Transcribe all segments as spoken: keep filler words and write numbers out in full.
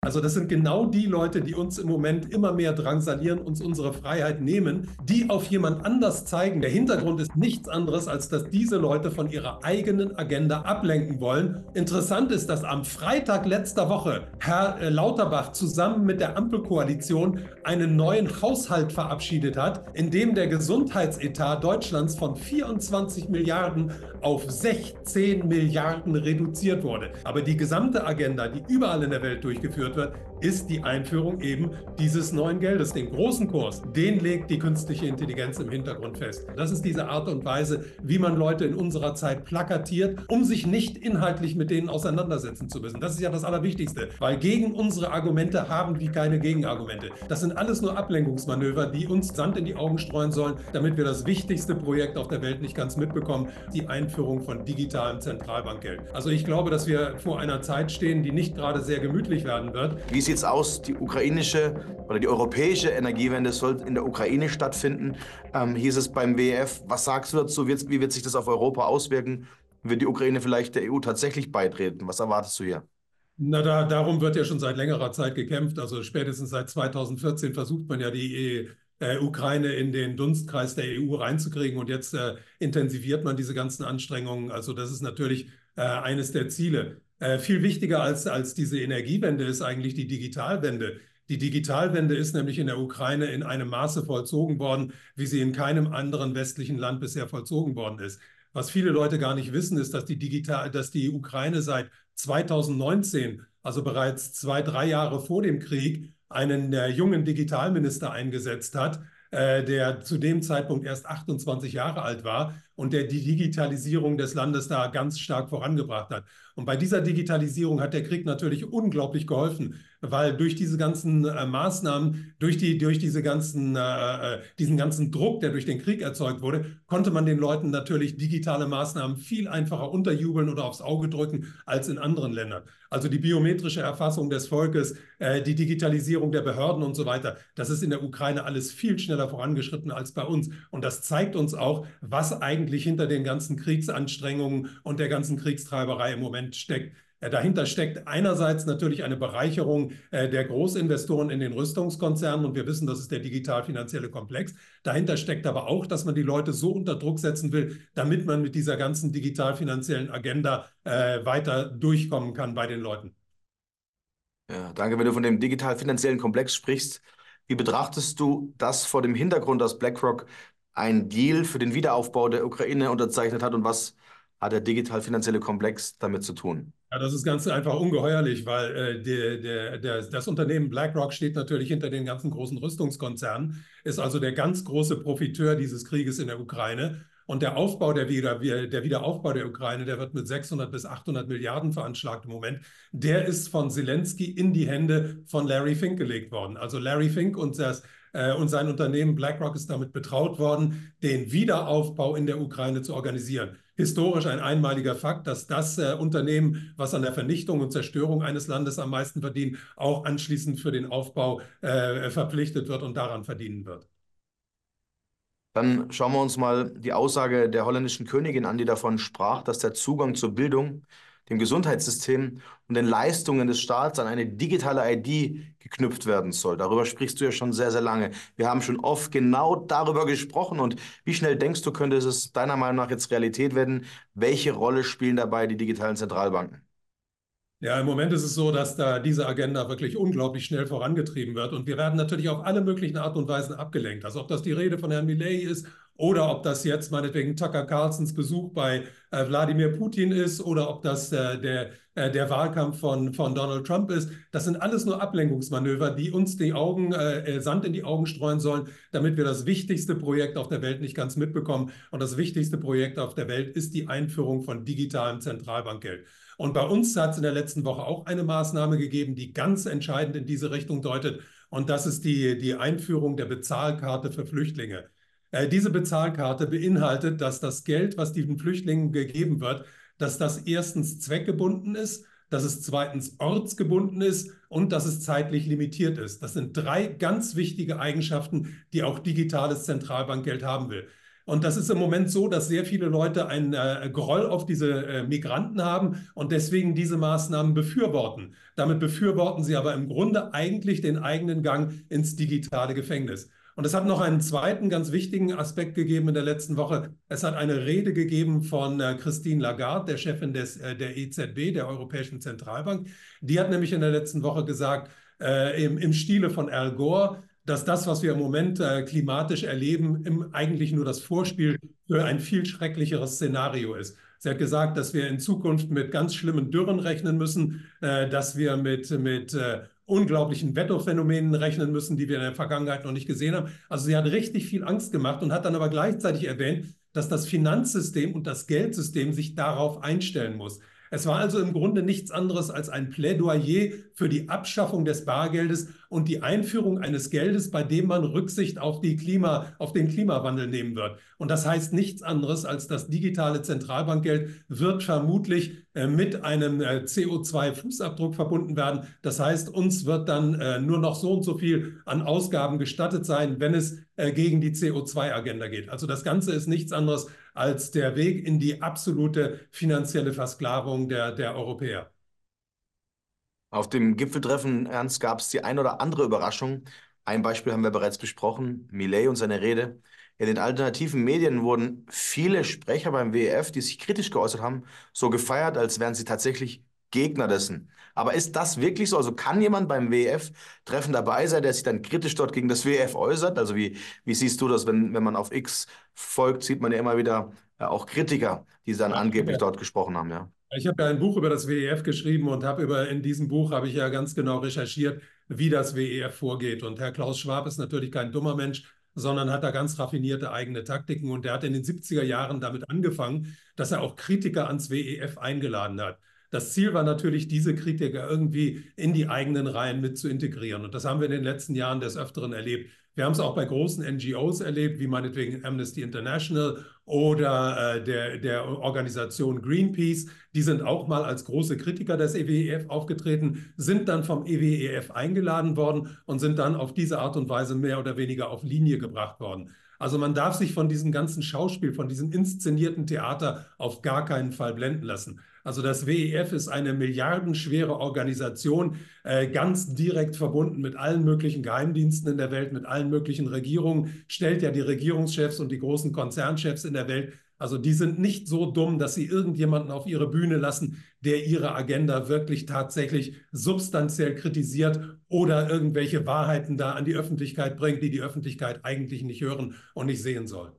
Also das sind genau die Leute, die uns im Moment immer mehr drangsalieren, uns unsere Freiheit nehmen, die auf jemand anders zeigen. Der Hintergrund ist nichts anderes, als dass diese Leute von ihrer eigenen Agenda ablenken wollen. Interessant ist, dass am Freitag letzter Woche Herr Lauterbach zusammen mit der Ampelkoalition einen neuen Haushalt verabschiedet hat, in dem der Gesundheitsetat Deutschlands von vierundzwanzig Milliarden auf sechzehn Milliarden reduziert wurde. Aber die gesamte Agenda, die überall in der Welt durchgeführt wird, ist die Einführung eben dieses neuen Geldes. Den großen Kurs, den legt die künstliche Intelligenz im Hintergrund fest. Das ist diese Art und Weise, wie man Leute in unserer Zeit plakatiert, um sich nicht inhaltlich mit denen auseinandersetzen zu müssen. Das ist ja das Allerwichtigste, weil gegen unsere Argumente haben die keine Gegenargumente. Das sind alles nur Ablenkungsmanöver, die uns Sand in die Augen streuen sollen, damit wir das wichtigste Projekt auf der Welt nicht ganz mitbekommen, die Einführung von digitalem Zentralbankgeld. Also ich glaube, dass wir vor einer Zeit stehen, die nicht gerade sehr gemütlich werden wird. Wie sieht es aus? Die ukrainische oder die europäische Energiewende soll in der Ukraine stattfinden, ähm, hieß es beim W E F. Was sagst du dazu? Wie wird sich das auf Europa auswirken? Wird die Ukraine vielleicht der E U tatsächlich beitreten? Was erwartest du hier? Na, da, darum wird ja schon seit längerer Zeit gekämpft. Also spätestens seit zweitausendvierzehn versucht man ja die äh, Ukraine in den Dunstkreis der E U reinzukriegen. Und jetzt äh, intensiviert man diese ganzen Anstrengungen. Also das ist natürlich äh, eines der Ziele. Äh, viel wichtiger als, als diese Energiewende ist eigentlich die Digitalwende. Die Digitalwende ist nämlich in der Ukraine in einem Maße vollzogen worden, wie sie in keinem anderen westlichen Land bisher vollzogen worden ist. Was viele Leute gar nicht wissen, ist, dass die, Digital, dass die Ukraine seit zweitausendneunzehn, also bereits zwei, drei Jahre vor dem Krieg, einen äh, jungen Digitalminister eingesetzt hat, äh, der zu dem Zeitpunkt erst achtundzwanzig Jahre alt war und der die Digitalisierung des Landes da ganz stark vorangebracht hat. Und bei dieser Digitalisierung hat der Krieg natürlich unglaublich geholfen, weil durch diese ganzen äh, Maßnahmen, durch, die, durch diese ganzen, äh, diesen ganzen Druck, der durch den Krieg erzeugt wurde, konnte man den Leuten natürlich digitale Maßnahmen viel einfacher unterjubeln oder aufs Auge drücken als in anderen Ländern. Also die biometrische Erfassung des Volkes, äh, die Digitalisierung der Behörden und so weiter, das ist in der Ukraine alles viel schneller vorangeschritten als bei uns. Und das zeigt uns auch, was eigentlich hinter den ganzen Kriegsanstrengungen und der ganzen Kriegstreiberei im Moment steckt. Dahinter steckt einerseits natürlich eine Bereicherung der Großinvestoren in den Rüstungskonzernen und wir wissen, das ist der digital-finanzielle Komplex. Dahinter steckt aber auch, dass man die Leute so unter Druck setzen will, damit man mit dieser ganzen digital-finanziellen Agenda äh, weiter durchkommen kann bei den Leuten. Ja, danke, wenn du von dem digital-finanziellen Komplex sprichst. Wie betrachtest du das vor dem Hintergrund, dass BlackRock einen Deal für den Wiederaufbau der Ukraine unterzeichnet hat und was hat der digital-finanzielle Komplex damit zu tun? Ja, das ist ganz einfach ungeheuerlich, weil äh, der, der, der, das Unternehmen BlackRock steht natürlich hinter den ganzen großen Rüstungskonzernen, ist also der ganz große Profiteur dieses Krieges in der Ukraine. Und der Aufbau der, Wieder, der Wiederaufbau der Ukraine, der wird mit sechshundert bis achthundert Milliarden veranschlagt im Moment, der ist von Zelensky in die Hände von Larry Fink gelegt worden. Also Larry Fink und das und sein Unternehmen BlackRock ist damit betraut worden, den Wiederaufbau in der Ukraine zu organisieren. Historisch ein einmaliger Fakt, dass das äh, Unternehmen, was an der Vernichtung und Zerstörung eines Landes am meisten verdient, auch anschließend für den Aufbau äh, verpflichtet wird und daran verdienen wird. Dann schauen wir uns mal die Aussage der holländischen Königin an, die davon sprach, dass der Zugang zur Bildung, dem Gesundheitssystem und den Leistungen des Staats an eine digitale I D geknüpft werden soll. Darüber sprichst du ja schon sehr, sehr lange. Wir haben schon oft genau darüber gesprochen. Und wie schnell denkst du, könnte es deiner Meinung nach jetzt Realität werden? Welche Rolle spielen dabei die digitalen Zentralbanken? Ja, im Moment ist es so, dass da diese Agenda wirklich unglaublich schnell vorangetrieben wird. Und wir werden natürlich auf alle möglichen Art und Weisen abgelenkt. Also ob das die Rede von Herrn Milei ist oder ob das jetzt meinetwegen Tucker Carlsons Besuch bei äh, Wladimir Putin ist oder ob das äh, der, äh, der Wahlkampf von, von Donald Trump ist. Das sind alles nur Ablenkungsmanöver, die uns die Augen, äh, Sand in die Augen streuen sollen, damit wir das wichtigste Projekt auf der Welt nicht ganz mitbekommen. Und das wichtigste Projekt auf der Welt ist die Einführung von digitalem Zentralbankgeld. Und bei uns hat es in der letzten Woche auch eine Maßnahme gegeben, die ganz entscheidend in diese Richtung deutet. Und das ist die, die Einführung der Bezahlkarte für Flüchtlinge. Äh, diese Bezahlkarte beinhaltet, dass das Geld, was diesen Flüchtlingen gegeben wird, dass das erstens zweckgebunden ist, dass es zweitens ortsgebunden ist und dass es zeitlich limitiert ist. Das sind drei ganz wichtige Eigenschaften, die auch digitales Zentralbankgeld haben will. Und das ist im Moment so, dass sehr viele Leute einen äh, Groll auf diese äh, Migranten haben und deswegen diese Maßnahmen befürworten. Damit befürworten sie aber im Grunde eigentlich den eigenen Gang ins digitale Gefängnis. Und es hat noch einen zweiten ganz wichtigen Aspekt gegeben in der letzten Woche. Es hat eine Rede gegeben von äh, Christine Lagarde, der Chefin des, äh, der E Z B, der Europäischen Zentralbank. Die hat nämlich in der letzten Woche gesagt, äh, im, im Stile von Al Gore, dass das, was wir im Moment äh, klimatisch erleben, im, eigentlich nur das Vorspiel für ein viel schrecklicheres Szenario ist. Sie hat gesagt, dass wir in Zukunft mit ganz schlimmen Dürren rechnen müssen, äh, dass wir mit, mit äh, unglaublichen Wetterphänomenen rechnen müssen, die wir in der Vergangenheit noch nicht gesehen haben. Also sie hat richtig viel Angst gemacht und hat dann aber gleichzeitig erwähnt, dass das Finanzsystem und das Geldsystem sich darauf einstellen muss. Es war also im Grunde nichts anderes als ein Plädoyer für die Abschaffung des Bargeldes und die Einführung eines Geldes, bei dem man Rücksicht auf, die Klima, auf den Klimawandel nehmen wird. Und das heißt nichts anderes als das digitale Zentralbankgeld wird vermutlich äh, mit einem äh, C O zwei Fußabdruck verbunden werden. Das heißt, uns wird dann äh, nur noch so und so viel an Ausgaben gestattet sein, wenn es äh, gegen die C O zwei Agenda geht. Also das Ganze ist nichts anderes als der Weg in die absolute finanzielle Versklavung der, der Europäer. Auf dem Gipfeltreffen, Ernst, gab es die ein oder andere Überraschung. Ein Beispiel haben wir bereits besprochen, Milei und seine Rede. In den alternativen Medien wurden viele Sprecher beim W E F, die sich kritisch geäußert haben, so gefeiert, als wären sie tatsächlich Gegner dessen. Aber ist das wirklich so? Also kann jemand beim W E F-Treffen dabei sein, der sich dann kritisch dort gegen das W E F äußert? Also wie, wie siehst du das, wenn, wenn man auf X folgt, sieht man ja immer wieder äh, auch Kritiker, die dann Ja, angeblich ja. dort gesprochen haben, ja. Ich habe ja ein Buch über das W E F geschrieben und habe über in diesem Buch habe ich ja ganz genau recherchiert, wie das W E F vorgeht. Und Herr Klaus Schwab ist natürlich kein dummer Mensch, sondern hat da ganz raffinierte eigene Taktiken. Und er hat in den siebziger Jahren damit angefangen, dass er auch Kritiker ans W E F eingeladen hat. Das Ziel war natürlich, diese Kritiker irgendwie in die eigenen Reihen mit zu integrieren. Und das haben wir in den letzten Jahren des Öfteren erlebt. Wir haben es auch bei großen N G Os erlebt, wie meinetwegen Amnesty International oder äh, der, der Organisation Greenpeace. Die sind auch mal als große Kritiker des W E F aufgetreten, sind dann vom W E F eingeladen worden und sind dann auf diese Art und Weise mehr oder weniger auf Linie gebracht worden. Also man darf sich von diesem ganzen Schauspiel, von diesem inszenierten Theater auf gar keinen Fall blenden lassen. Also das W E F ist eine milliardenschwere Organisation, äh, ganz direkt verbunden mit allen möglichen Geheimdiensten in der Welt, mit allen möglichen Regierungen, stellt ja die Regierungschefs und die großen Konzernchefs in der Welt. Also die sind nicht so dumm, dass sie irgendjemanden auf ihre Bühne lassen, der ihre Agenda wirklich tatsächlich substanziell kritisiert oder irgendwelche Wahrheiten da an die Öffentlichkeit bringt, die die Öffentlichkeit eigentlich nicht hören und nicht sehen soll.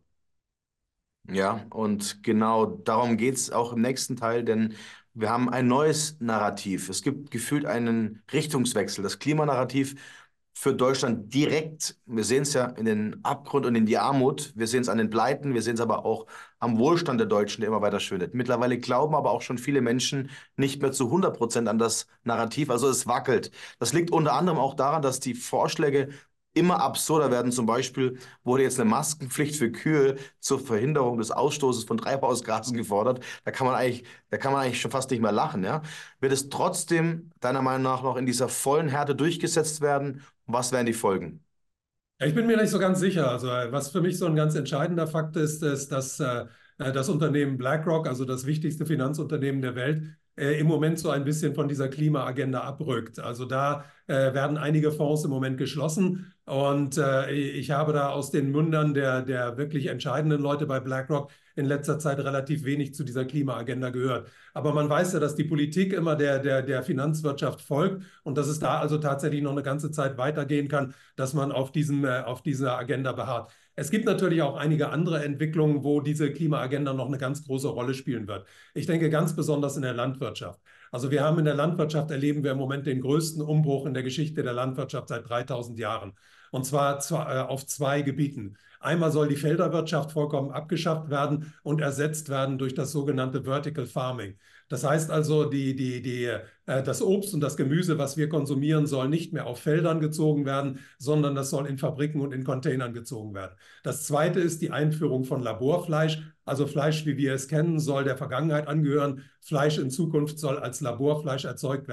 Ja, und genau darum geht es auch im nächsten Teil, denn wir haben ein neues Narrativ. Es gibt gefühlt einen Richtungswechsel. Das Klimanarrativ für Deutschland direkt, wir sehen es ja in den Abgrund und in die Armut, wir sehen es an den Pleiten, wir sehen es aber auch am Wohlstand der Deutschen, der immer weiter schwindet. Mittlerweile glauben aber auch schon viele Menschen nicht mehr zu hundert Prozent an das Narrativ, also es wackelt. Das liegt unter anderem auch daran, dass die Vorschläge immer absurder werden. Zum Beispiel wurde jetzt eine Maskenpflicht für Kühe zur Verhinderung des Ausstoßes von Treibhausgasen gefordert. Da kann man eigentlich, da kann man eigentlich schon fast nicht mehr lachen, ja? Wird es trotzdem deiner Meinung nach noch in dieser vollen Härte durchgesetzt werden? Was wären die Folgen? Ja, ich bin mir nicht so ganz sicher. Also, äh, was für mich so ein ganz entscheidender Fakt ist, ist, dass äh, das Unternehmen BlackRock, also das wichtigste Finanzunternehmen der Welt, äh, im Moment so ein bisschen von dieser Klimaagenda abrückt. Also da äh, werden einige Fonds im Moment geschlossen und äh, ich habe da aus den Mündern der, der wirklich entscheidenden Leute bei BlackRock in letzter Zeit relativ wenig zu dieser Klimaagenda gehört. Aber man weiß ja, dass die Politik immer der, der, der Finanzwirtschaft folgt und dass es da also tatsächlich noch eine ganze Zeit weitergehen kann, dass man auf, diesem, äh, auf dieser Agenda beharrt. Es gibt natürlich auch einige andere Entwicklungen, wo diese Klimaagenda noch eine ganz große Rolle spielen wird. Ich denke ganz besonders in der Landwirtschaft. Also wir haben in der Landwirtschaft, erleben wir im Moment den größten Umbruch in der Geschichte der Landwirtschaft seit dreitausend Jahren. Und zwar auf zwei Gebieten. Einmal soll die Felderwirtschaft vollkommen abgeschafft werden und ersetzt werden durch das sogenannte Vertical Farming. Das heißt also, die, die, die, äh, das Obst und das Gemüse, was wir konsumieren, soll nicht mehr auf Feldern gezogen werden, sondern das soll in Fabriken und in Containern gezogen werden. Das Zweite ist die Einführung von Laborfleisch. Also Fleisch, wie wir es kennen, soll der Vergangenheit angehören. Fleisch in Zukunft soll als Laborfleisch erzeugt werden.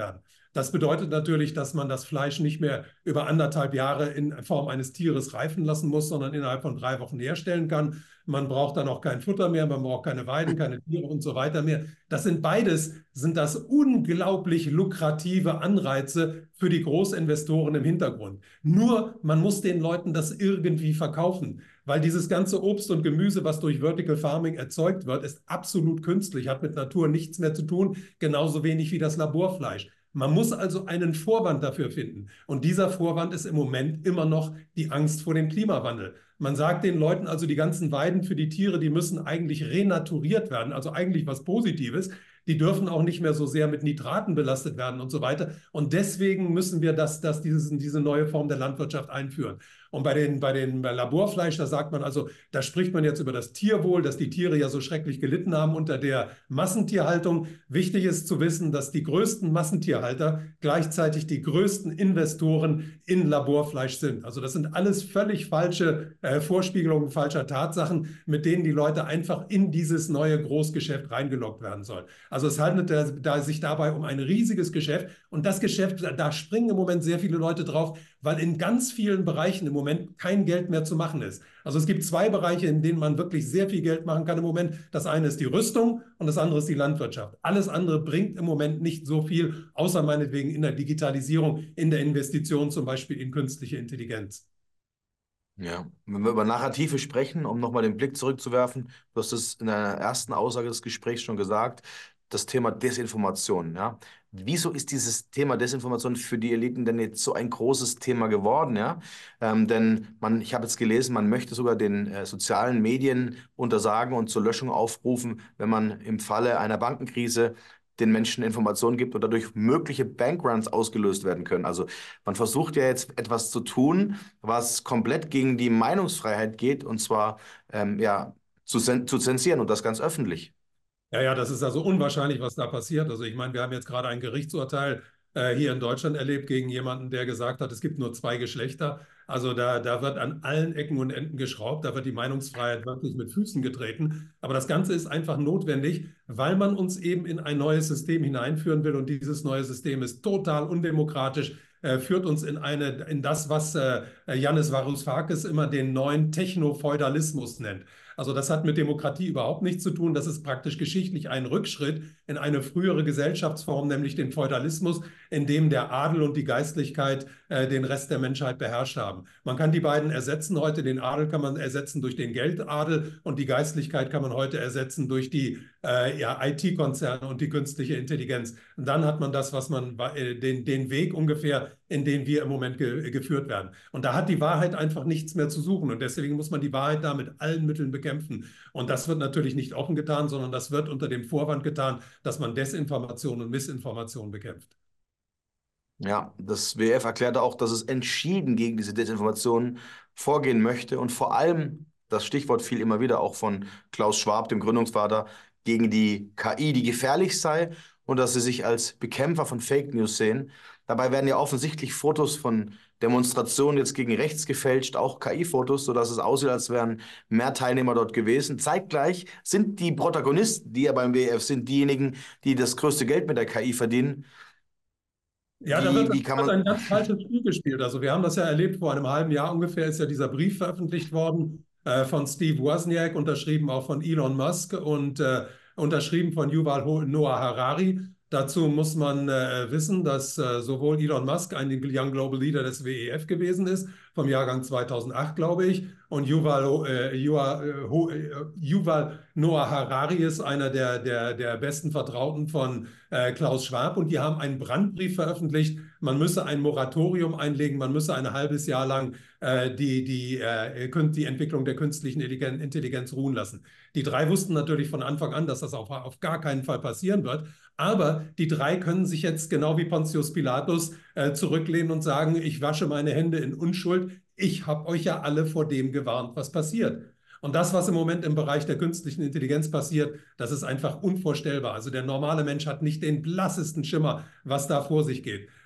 Das bedeutet natürlich, dass man das Fleisch nicht mehr über anderthalb Jahre in Form eines Tieres reifen lassen muss, sondern innerhalb von drei Wochen herstellen kann. Man braucht dann auch kein Futter mehr, man braucht keine Weiden, keine Tiere und so weiter mehr. Das sind beides, sind das unglaublich lukrative Anreize für die Großinvestoren im Hintergrund. Nur, man muss den Leuten das irgendwie verkaufen, weil dieses ganze Obst und Gemüse, was durch Vertical Farming erzeugt wird, ist absolut künstlich, hat mit Natur nichts mehr zu tun, genauso wenig wie das Laborfleisch. Man muss also einen Vorwand dafür finden. Und dieser Vorwand ist im Moment immer noch die Angst vor dem Klimawandel. Man sagt den Leuten also, die ganzen Weiden für die Tiere, die müssen eigentlich renaturiert werden, also eigentlich was Positives. Die dürfen auch nicht mehr so sehr mit Nitraten belastet werden und so weiter. Und deswegen müssen wir das, das, dieses, diese neue Form der Landwirtschaft einführen. Und bei den, bei den bei Laborfleisch, da sagt man also, da spricht man jetzt über das Tierwohl, dass die Tiere ja so schrecklich gelitten haben unter der Massentierhaltung. Wichtig ist zu wissen, dass die größten Massentierhalter gleichzeitig die größten Investoren in Laborfleisch sind. Also das sind alles völlig falsche äh, Vorspiegelungen falscher Tatsachen, mit denen die Leute einfach in dieses neue Großgeschäft reingelockt werden sollen. Also es handelt da, da sich dabei um ein riesiges Geschäft. Und das Geschäft, da springen im Moment sehr viele Leute drauf, weil in ganz vielen Bereichen im Moment kein Geld mehr zu machen ist. Also es gibt zwei Bereiche, in denen man wirklich sehr viel Geld machen kann im Moment. Das eine ist die Rüstung und das andere ist die Landwirtschaft. Alles andere bringt im Moment nicht so viel, außer meinetwegen in der Digitalisierung, in der Investition zum Beispiel in künstliche Intelligenz. Ja, wenn wir über Narrative sprechen, um nochmal den Blick zurückzuwerfen, du hast es in der ersten Aussage des Gesprächs schon gesagt, das Thema Desinformation. Ja? Wieso ist dieses Thema Desinformation für die Eliten denn jetzt so ein großes Thema geworden? Ja? Ähm, denn man, ich habe jetzt gelesen, man möchte sogar den äh, sozialen Medien untersagen und zur Löschung aufrufen, wenn man im Falle einer Bankenkrise den Menschen Informationen gibt und dadurch mögliche Bankruns ausgelöst werden können. Also man versucht ja jetzt etwas zu tun, was komplett gegen die Meinungsfreiheit geht, und zwar ähm, ja, zu, zu zensieren, und das ganz öffentlich. Ja, ja, das ist also unwahrscheinlich, was da passiert. Also ich meine, wir haben jetzt gerade ein Gerichtsurteil äh, hier in Deutschland erlebt gegen jemanden, der gesagt hat, es gibt nur zwei Geschlechter. Also da, da wird an allen Ecken und Enden geschraubt, da wird die Meinungsfreiheit wirklich mit Füßen getreten. Aber das Ganze ist einfach notwendig, weil man uns eben in ein neues System hineinführen will. Und dieses neue System ist total undemokratisch, äh, führt uns in, eine, in das, was äh, Yanis Varoufakis immer den neuen Technofeudalismus nennt. Also das hat mit Demokratie überhaupt nichts zu tun. Das ist praktisch geschichtlich ein Rückschritt in eine frühere Gesellschaftsform, nämlich den Feudalismus, in dem der Adel und die Geistlichkeit äh, den Rest der Menschheit beherrscht haben. Man kann die beiden ersetzen heute. Den Adel kann man ersetzen durch den Geldadel und die Geistlichkeit kann man heute ersetzen durch die äh, ja, I T-Konzerne und die künstliche Intelligenz. Und dann hat man das, was man äh, den, den Weg ungefähr, in den wir im Moment ge geführt werden. Und da hat die Wahrheit einfach nichts mehr zu suchen. Und deswegen muss man die Wahrheit da mit allen Mitteln bekämpfen. Und das wird natürlich nicht offen getan, sondern das wird unter dem Vorwand getan, dass man Desinformation und Missinformation bekämpft. Ja, das W E F erklärte auch, dass es entschieden gegen diese Desinformation vorgehen möchte und vor allem, das Stichwort fiel immer wieder auch von Klaus Schwab, dem Gründungsvater, gegen die K I, die gefährlich sei und dass sie sich als Bekämpfer von Fake News sehen. Dabei werden ja offensichtlich Fotos von Demonstrationen jetzt gegen rechts gefälscht, auch K I-Fotos, sodass es aussieht, als wären mehr Teilnehmer dort gewesen. Zeitgleich sind die Protagonisten, die ja beim W E F sind, diejenigen, die das größte Geld mit der K I verdienen. Ja, da wird, Wie, wie kann wird ein man... ganz falsches Spiel gespielt. Also wir haben das ja erlebt, vor einem halben Jahr ungefähr ist ja dieser Brief veröffentlicht worden äh, von Steve Wozniak, unterschrieben auch von Elon Musk und äh, unterschrieben von Yuval Noah Harari. Dazu muss man äh, wissen, dass äh, sowohl Elon Musk ein Young Global Leader des W E F gewesen ist, vom Jahrgang zweitausendacht, glaube ich, und Yuval, äh, Yuval, äh, Yuval Noah Harari ist einer der, der, der besten Vertrauten von äh, Klaus Schwab, und die haben einen Brandbrief veröffentlicht, man müsse ein Moratorium einlegen, man müsse ein halbes Jahr lang äh, die, die, äh, die Entwicklung der künstlichen Intelligenz ruhen lassen. Die drei wussten natürlich von Anfang an, dass das auf, auf gar keinen Fall passieren wird. Aber die drei können sich jetzt genau wie Pontius Pilatus äh, zurücklehnen und sagen, ich wasche meine Hände in Unschuld. Ich habe euch ja alle vor dem gewarnt, was passiert. Und das, was im Moment im Bereich der künstlichen Intelligenz passiert, das ist einfach unvorstellbar. Also der normale Mensch hat nicht den blassesten Schimmer, was da vor sich geht.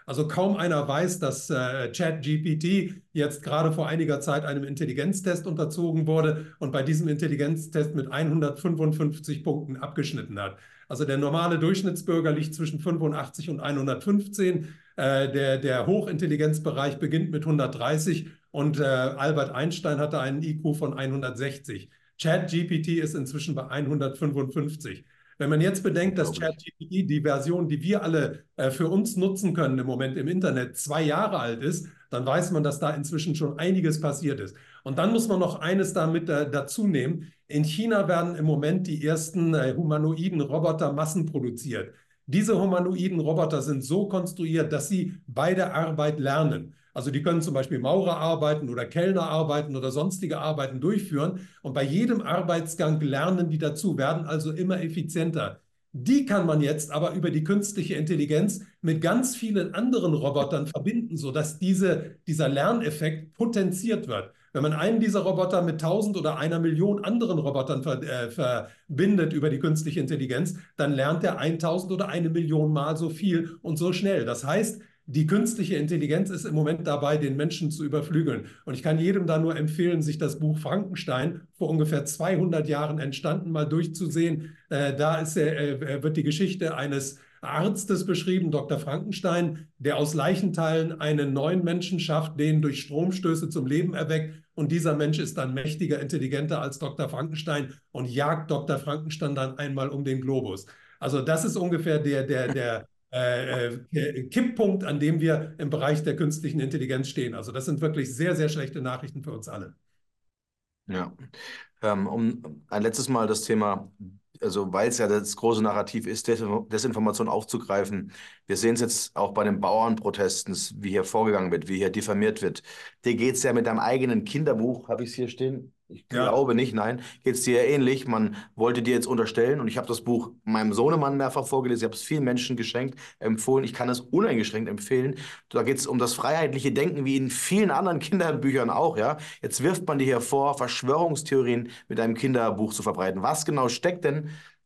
Also kaum einer weiß, dass äh, ChatGPT jetzt gerade vor einiger Zeit einem Intelligenztest unterzogen wurde und bei diesem Intelligenztest mit hundertfünfundfünfzig Punkten abgeschnitten hat. Also der normale Durchschnittsbürger liegt zwischen fünfundachtzig und hundertfünfzehn. Äh, der, der Hochintelligenzbereich beginnt mit hundertdreißig und äh, Albert Einstein hatte einen I Q von hundertsechzig. ChatGPT ist inzwischen bei hundertfünfundfünfzig. Wenn man jetzt bedenkt, dass ChatGPT, die Version, die wir alle äh, für uns nutzen können im Moment im Internet, zwei Jahre alt ist, dann weiß man, dass da inzwischen schon einiges passiert ist. Und dann muss man noch eines damit äh, dazu nehmen. In China werden im Moment die ersten äh, humanoiden Roboter massenproduziert. Diese humanoiden Roboter sind so konstruiert, dass sie bei der Arbeit lernen. Also die können zum Beispiel Maurerarbeiten oder Kellnerarbeiten oder sonstige Arbeiten durchführen. Und bei jedem Arbeitsgang lernen die dazu, werden also immer effizienter. Die kann man jetzt aber über die künstliche Intelligenz mit ganz vielen anderen Robotern verbinden, sodass diese, dieser Lerneffekt potenziert wird. Wenn man einen dieser Roboter mit tausend oder einer Million anderen Robotern ver, äh, verbindet über die künstliche Intelligenz, dann lernt er tausend oder eine Million Mal so viel und so schnell. Das heißt, die künstliche Intelligenz ist im Moment dabei, den Menschen zu überflügeln. Und ich kann jedem da nur empfehlen, sich das Buch Frankenstein, vor ungefähr zweihundert Jahren entstanden, mal durchzusehen. Äh, da ist, äh, wird die Geschichte eines Arztes beschrieben, Doktor Frankenstein, der aus Leichenteilen einen neuen Menschen schafft, den durch Stromstöße zum Leben erweckt. Und dieser Mensch ist dann mächtiger, intelligenter als Doktor Frankenstein und jagt Doktor Frankenstein dann einmal um den Globus. Also das ist ungefähr der, der, der Äh, äh, Kipppunkt, an dem wir im Bereich der künstlichen Intelligenz stehen. Also das sind wirklich sehr, sehr schlechte Nachrichten für uns alle. Ja, ähm, um ein letztes Mal das Thema, also weil es ja das große Narrativ ist, Desinformation aufzugreifen. Wir sehen es jetzt auch bei den Bauernprotesten, wie hier vorgegangen wird, wie hier diffamiert wird. Dir geht es ja mit deinem eigenen Kinderbuch, habe ich es hier stehen? Ich glaube Ja. nicht, nein. Geht es dir ja ähnlich? Man wollte dir jetzt unterstellen, und ich habe das Buch meinem Sohnemann mehrfach vorgelesen, ich habe es vielen Menschen geschenkt, empfohlen. Ich kann es uneingeschränkt empfehlen. Da geht es um das freiheitliche Denken, wie in vielen anderen Kinderbüchern auch, ja. Jetzt wirft man dir hier vor, Verschwörungstheorien mit einem Kinderbuch zu verbreiten. Was genau steckt denn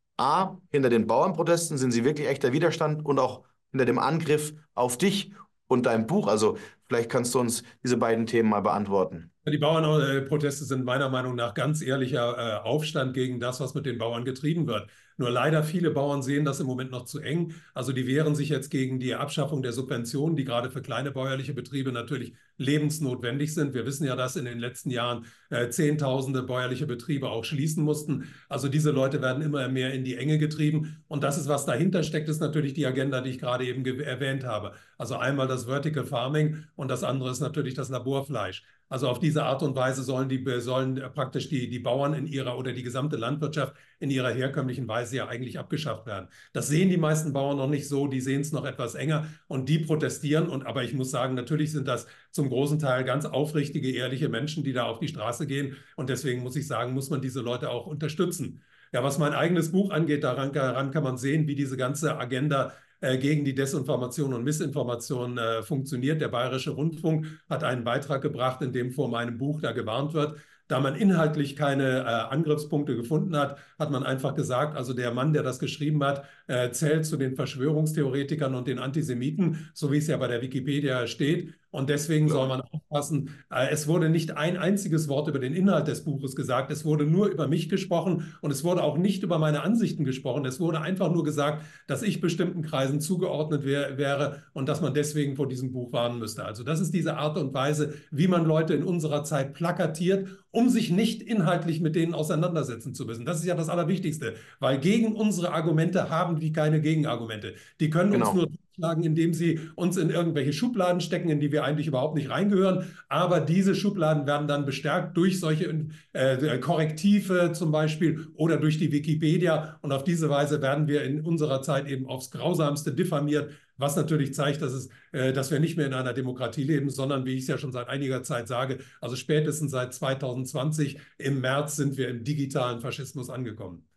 A, hinter den Bauernprotesten? Sind sie wirklich echter Widerstand und auch hinter dem Angriff auf dich und dein Buch? Also vielleicht kannst du uns diese beiden Themen mal beantworten. Die Bauernproteste sind meiner Meinung nach ganz ehrlicher äh, Aufstand gegen das, was mit den Bauern getrieben wird. Nur leider viele Bauern sehen das im Moment noch zu eng. Also die wehren sich jetzt gegen die Abschaffung der Subventionen, die gerade für kleine bäuerliche Betriebe natürlich lebensnotwendig sind. Wir wissen ja, dass in den letzten Jahren äh, Zehntausende bäuerliche Betriebe auch schließen mussten. Also diese Leute werden immer mehr in die Enge getrieben. Und das ist, was dahinter steckt, ist natürlich die Agenda, die ich gerade eben erwähnt habe. Also einmal das Vertical Farming und das andere ist natürlich das Laborfleisch. Also auf diese Art und Weise sollen die sollen praktisch die, die Bauern in ihrer oder die gesamte Landwirtschaft in ihrer herkömmlichen Weise ja eigentlich abgeschafft werden. Das sehen die meisten Bauern noch nicht so, die sehen es noch etwas enger und die protestieren. Und aber ich muss sagen, natürlich sind das zum großen Teil ganz aufrichtige, ehrliche Menschen, die da auf die Straße gehen. Und deswegen muss ich sagen, muss man diese Leute auch unterstützen. Ja, was mein eigenes Buch angeht, daran, daran kann man sehen, wie diese ganze Agenda gegen die Desinformation und Missinformation äh, funktioniert. Der Bayerische Rundfunk hat einen Beitrag gebracht, in dem vor meinem Buch da gewarnt wird. Da man inhaltlich keine äh, Angriffspunkte gefunden hat, hat man einfach gesagt, also der Mann, der das geschrieben hat, äh, zählt zu den Verschwörungstheoretikern und den Antisemiten, so wie es ja bei der Wikipedia steht. Und deswegen soll man aufpassen, äh, es wurde nicht ein einziges Wort über den Inhalt des Buches gesagt, es wurde nur über mich gesprochen und es wurde auch nicht über meine Ansichten gesprochen. Es wurde einfach nur gesagt, dass ich bestimmten Kreisen zugeordnet wär, wäre und dass man deswegen vor diesem Buch warnen müsste. Also das ist diese Art und Weise, wie man Leute in unserer Zeit plakatiert, um sich nicht inhaltlich mit denen auseinandersetzen zu müssen. Das ist ja das Allerwichtigste, weil gegen unsere Argumente haben die keine Gegenargumente. Die können uns Genau. nur schlagen, indem sie uns in irgendwelche Schubladen stecken, in die wir eigentlich überhaupt nicht reingehören. Aber diese Schubladen werden dann bestärkt durch solche äh, Korrektive zum Beispiel oder durch die Wikipedia. Und auf diese Weise werden wir in unserer Zeit eben aufs Grausamste diffamiert, was natürlich zeigt, dass, es, äh, dass wir nicht mehr in einer Demokratie leben, sondern, wie ich es ja schon seit einiger Zeit sage, also spätestens seit zweitausendzwanzig im März sind wir im digitalen Faschismus angekommen.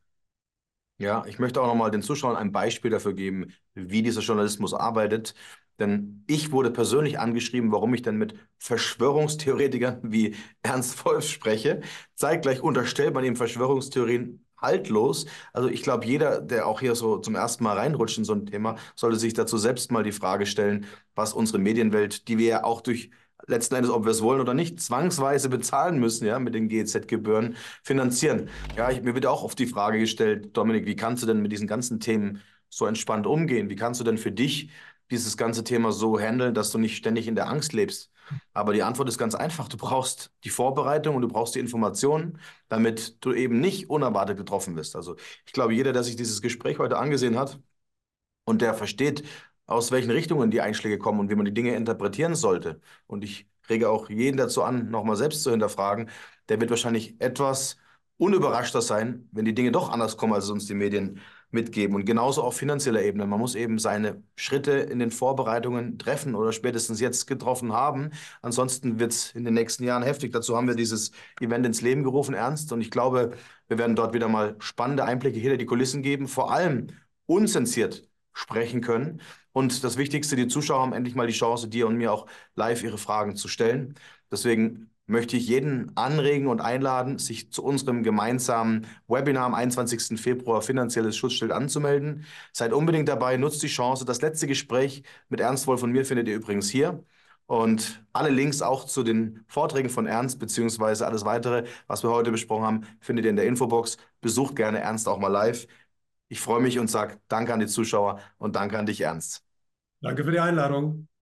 Ja, ich möchte auch nochmal den Zuschauern ein Beispiel dafür geben, wie dieser Journalismus arbeitet. Denn ich wurde persönlich angeschrieben, warum ich denn mit Verschwörungstheoretikern wie Ernst Wolf spreche. Zeitgleich unterstellt man ihm Verschwörungstheorien haltlos. Also ich glaube, jeder, der auch hier so zum ersten Mal reinrutscht in so ein Thema, sollte sich dazu selbst mal die Frage stellen, was unsere Medienwelt, die wir ja auch durch letzten Endes, ob wir es wollen oder nicht, zwangsweise bezahlen müssen, ja, mit den G E Z-Gebühren finanzieren. Ja, ich, mir wird auch oft die Frage gestellt, Dominik, wie kannst du denn mit diesen ganzen Themen so entspannt umgehen? Wie kannst du denn für dich dieses ganze Thema so handeln, dass du nicht ständig in der Angst lebst? Aber die Antwort ist ganz einfach. Du brauchst die Vorbereitung und du brauchst die Informationen, damit du eben nicht unerwartet getroffen wirst. Also ich glaube, jeder, der sich dieses Gespräch heute angesehen hat und der versteht, aus welchen Richtungen die Einschläge kommen und wie man die Dinge interpretieren sollte, und ich rege auch jeden dazu an, nochmal selbst zu hinterfragen, der wird wahrscheinlich etwas unüberraschter sein, wenn die Dinge doch anders kommen, als es uns die Medien mitgeben. Und genauso auf finanzieller Ebene. Man muss eben seine Schritte in den Vorbereitungen treffen oder spätestens jetzt getroffen haben. Ansonsten wird es in den nächsten Jahren heftig. Dazu haben wir dieses Event ins Leben gerufen, Ernst. Und ich glaube, wir werden dort wieder mal spannende Einblicke hinter die Kulissen geben, vor allem unzensiert sprechen können. Und das Wichtigste, die Zuschauer haben endlich mal die Chance, dir und mir auch live ihre Fragen zu stellen. Deswegen möchte ich jeden anregen und einladen, sich zu unserem gemeinsamen Webinar am einundzwanzigsten Februar Finanzielles Schutzschild anzumelden. Seid unbedingt dabei, nutzt die Chance. Das letzte Gespräch mit Ernst Wolf und mir findet ihr übrigens hier. Und alle Links auch zu den Vorträgen von Ernst, beziehungsweise alles weitere, was wir heute besprochen haben, findet ihr in der Infobox. Besucht gerne Ernst auch mal live. Ich freue mich und sage Danke an die Zuschauer und danke an dich, Ernst. Danke für die Einladung.